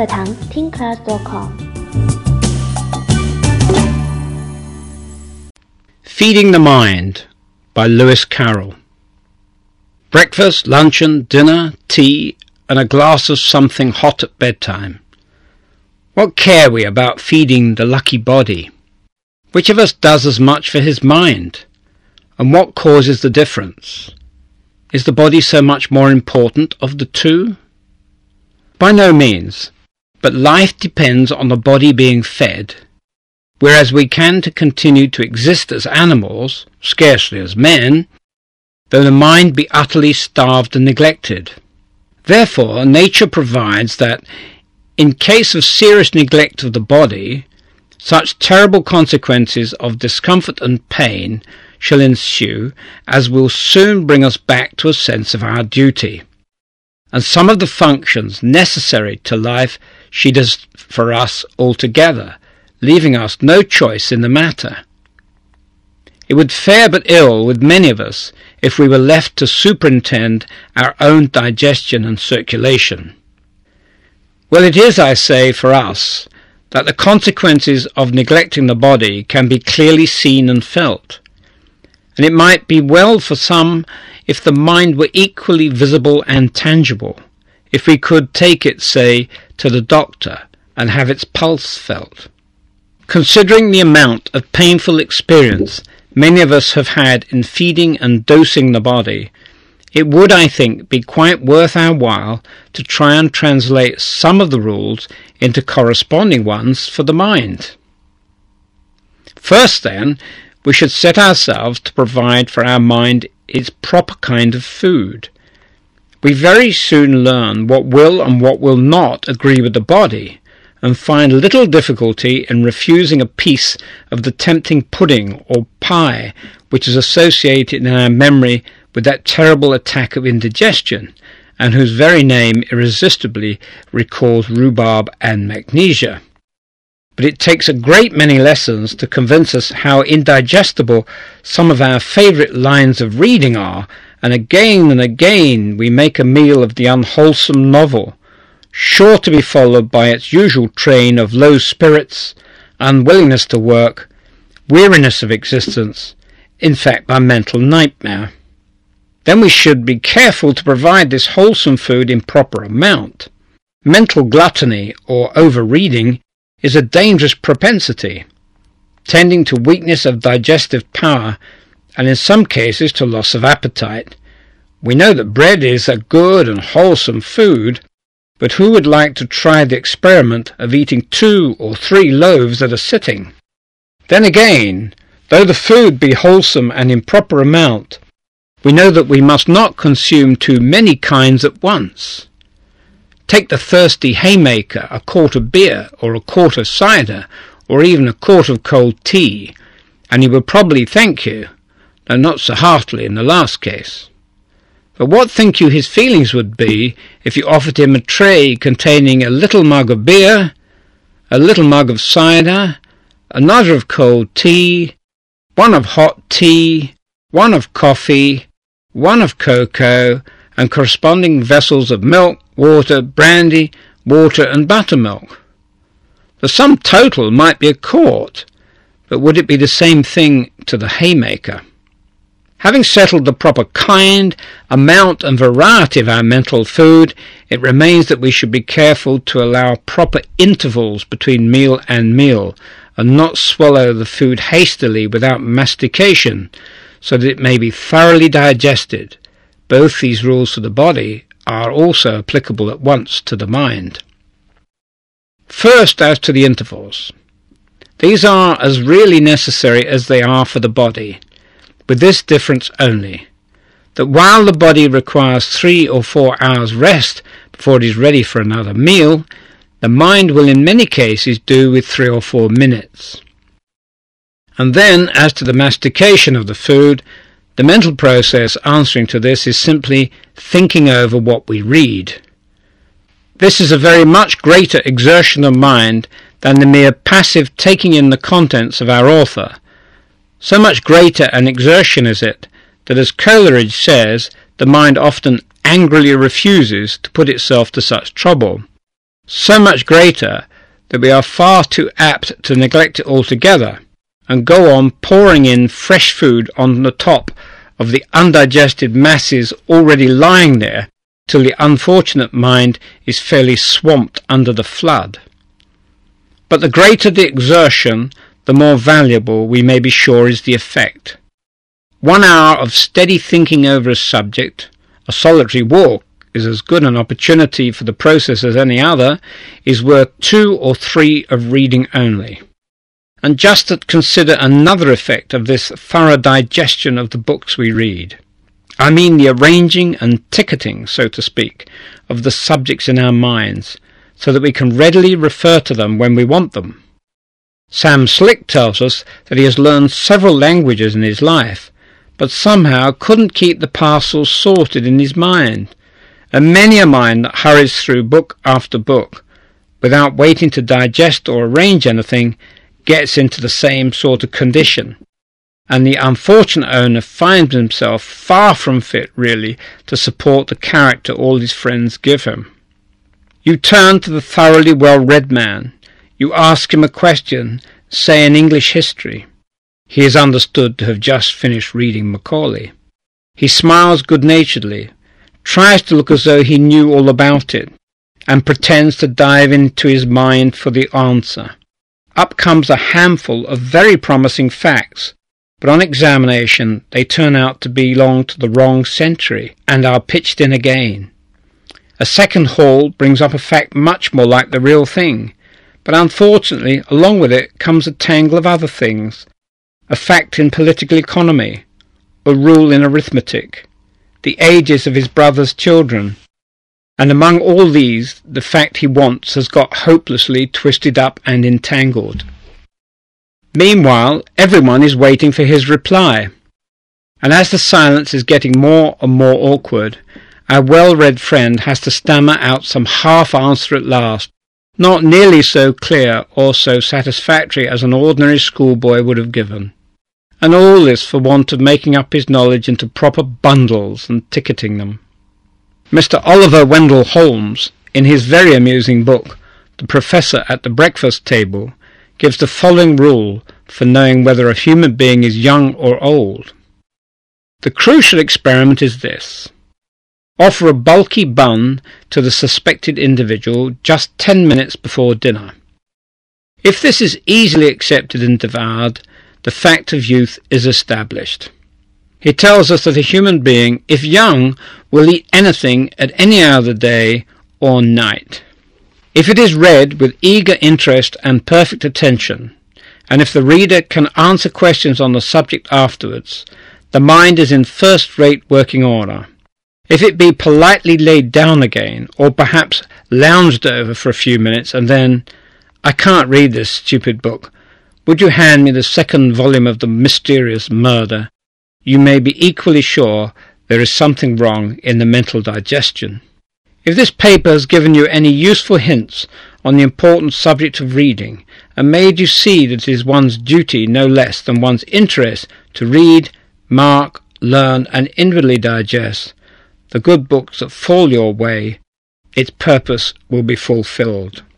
课堂听 class.com。 Feeding the Mind by Lewis Carroll. Breakfast, luncheon, dinner, tea, and a glass of something hot at bedtime. What care we about feeding the lucky body? Which of us does as much for his mind? And what causes the difference? Is the body so much more important of the two? By no means, but life depends on the body being fed, whereas we can continue to exist as animals, scarcely as men, though the mind be utterly starved and neglected. Therefore, nature provides that, in case of serious neglect of the body, such terrible consequences of discomfort and pain shall ensue as will soon bring us back to a sense of our duty. And some of the functions necessary to life she does for us altogether, leaving us no choice in the matter. It would fare but ill with many of us if we were left to superintend our own digestion and circulation. Well, it is, I say, for us, that the consequences of neglecting the body can be clearly seen and felt, and it might be well for some if the mind were equally visible and tangible, if we could take it, say, to the doctor and have its pulse felt. Considering the amount of painful experience many of us have had in feeding and dosing the body, it would, I think, be quite worth our while to try and translate some of the rules into corresponding ones for the mind. First, then, we should set ourselves to provide for our mind its proper kind of food. We very soon learn what will and what will not agree with the body, and find little difficulty in refusing a piece of the tempting pudding or pie which is associated in our memory with that terrible attack of indigestion, and whose very name irresistibly recalls rhubarb and magnesia. But it takes a great many lessons to convince us how indigestible some of our favourite lines of reading are, and again we make a meal of the unwholesome novel, sure to be followed by its usual train of low spirits, unwillingness to work, weariness of existence, in fact by mental nightmare. Then we should be careful to provide this wholesome food in proper amount. Mental gluttony or over-reading is a dangerous propensity, tending to weakness of digestive power and in some cases to loss of appetite. We know that bread is a good and wholesome food, but who would like to try the experiment of eating 2 or 3 loaves at a sitting? Then again, though the food be wholesome and in proper amount, we know that we must not consume too many kinds at once. Take the thirsty haymaker a quart of beer or a quart of cider or even a quart of cold tea, and he will probably thank you, though not so heartily in the last case. But what think you his feelings would be if you offered him a tray containing a little mug of beer, a little mug of cider, another of cold tea, one of hot tea, one of coffee, one of cocoa, and corresponding vessels of milk, water, brandy, water, and buttermilk? The sum total might be a quart, but would it be the same thing to the haymaker? Having settled the proper kind, amount, and variety of our mental food, it remains that we should be careful to allow proper intervals between meal and meal, and not swallow the food hastily without mastication, so that it may be thoroughly digested. Both these rules for the body are also applicable at once to the mind. First, as to the intervals. These are as really necessary as they are for the body, with this difference only, that while the body requires 3 or 4 hours rest before it is ready for another meal, the mind will in many cases do with 3 or 4 minutes. And then, as to the mastication of the food, the mental process answering to this is simply thinking over what we read. This is a very much greater exertion of mind than the mere passive taking in the contents of our author. So much greater an exertion is it that, as Coleridge says, the mind often angrily refuses to put itself to such trouble, So much greater that we are far too apt to neglect it altogether and go on pouring in fresh food on the top of the undigested masses already lying there till the unfortunate mind is fairly swamped under the flood. But the greater the exertion, the more valuable we may be sure is the effect. 1 hour of steady thinking over a subject, a solitary walk is as good an opportunity for the process as any other, is worth 2 or 3 of reading only. And just to consider another effect of this thorough digestion of the books we read. I mean the arranging and ticketing, so to speak, of the subjects in our minds, so that we can readily refer to them when we want them. Sam Slick tells us that he has learned several languages in his life, but somehow couldn't keep the parcels sorted in his mind, and many a mind that hurries through book after book, without waiting to digest or arrange anything, gets into the same sort of condition, and the unfortunate owner finds himself far from fit, really, to support the character all his friends give him. You turn to the thoroughly well-read man. You ask him a question, say in English history. He is understood to have just finished reading Macaulay. He smiles good-naturedly, tries to look as though he knew all about it, and pretends to dive into his mind for the answer. Up comes a handful of very promising facts, but on examination they turn out to belong to the wrong century and are pitched in again. A second haul brings up a fact much more like the real thing, but unfortunately along with it comes a tangle of other things, a fact in political economy, a rule in arithmetic, the ages of his brother's children, and among all these the fact he wants has got hopelessly twisted up and entangled. Meanwhile everyone is waiting for his reply, and as the silence is getting more and more awkward, our well-read friend has to stammer out some half-answer at last, not nearly so clear or so satisfactory as an ordinary schoolboy would have given. And all this for want of making up his knowledge into proper bundles and ticketing them. Mr. Oliver Wendell Holmes, in his very amusing book, The Professor at the Breakfast Table, gives the following rule for knowing whether a human being is young or old. The crucial experiment is this. Offer a bulky bun to the suspected individual just 10 minutes before dinner. If this is easily accepted and devoured, the fact of youth is established. He tells us that a human being, if young, will eat anything at any hour of the day or night. If it is read with eager interest and perfect attention, and if the reader can answer questions on the subject afterwards, the mind is in first-rate working order. If it be politely laid down again, or perhaps lounged over for a few minutes, and then, "I can't read this stupid book. Would you hand me the second volume of The Mysterious Murder?" you may be equally sure there is something wrong in the mental digestion. If this paper has given you any useful hints on the important subject of reading, and made you see that it is one's duty no less than one's interest to read, mark, learn, and inwardly digest the good books that fall your way, its purpose will be fulfilled.